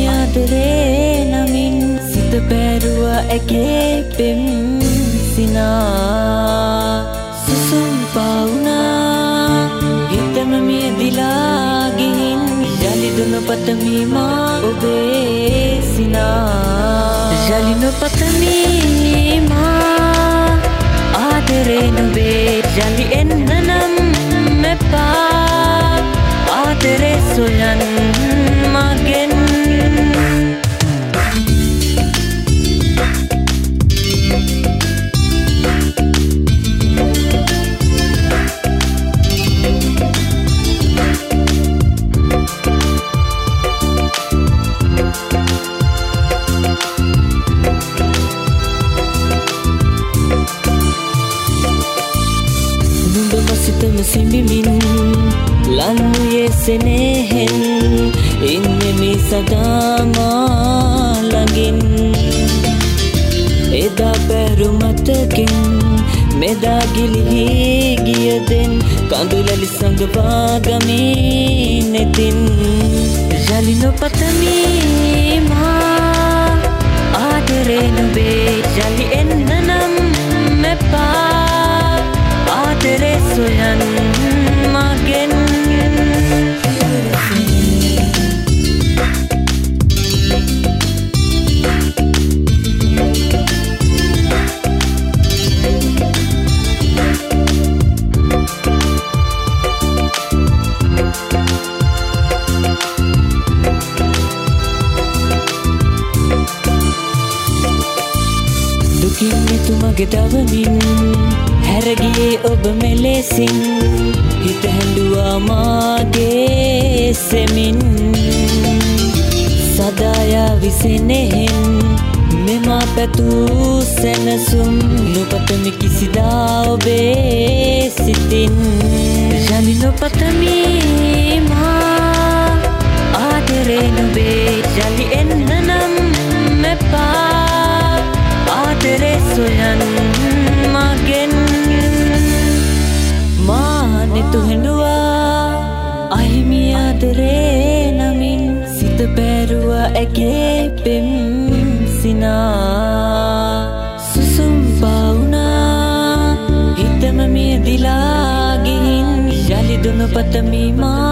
ආදරේ නමින් සිත පැරුවා ඇගේ පෙම් සිනා සුසුම් පාවුනා හිතම මියදිලා ගිහින් යලි දුන පතමි මා ඔබේ සිනා යලි නොපතමි මා ආදරේ නුඹේ යලි එන්න නම් මෙපා ආදරේ සොයන් මගෙන් සිතම සිඹිමින් ලන්නුයේ සෙනෙහෙන් ඉන්නේ මේ සදා මා ළඟින් එදා පැරු මතකින් මෙදා ගිලිහි ගියදෙන් කඳුලැලි සඟවා ගමින් නෙතින් යලි නොපතමි මා ආදරේ නුඹේ යලි එන්න නම් මෙපා ආදරේ සොයන් මගෙන් දුකින් මෙතුමගේ දවමින් හැරගියේ ඔබ මෙලෙසින් හිත හැඬුවා මාගේ සෙමින් සදායා විසෙනෙහෙන් මෙමා පැතූ සැනසුම් නොපතමි කිසිදා ඔබේ සිතින් යලි නොපතමි මා ආදරේ නුඹේ යලි එන්න නම් මෙපා ආදරේ සොයන් මගෙන් මානෙතු හැඬුවා අහිමි ආදරේ නමින් සිත පැරුවා ඇගේ පෙම් සිනා සුසුම් පාවුනා හිතම මියදිලා ගිහින් යලි දුන පතමි මා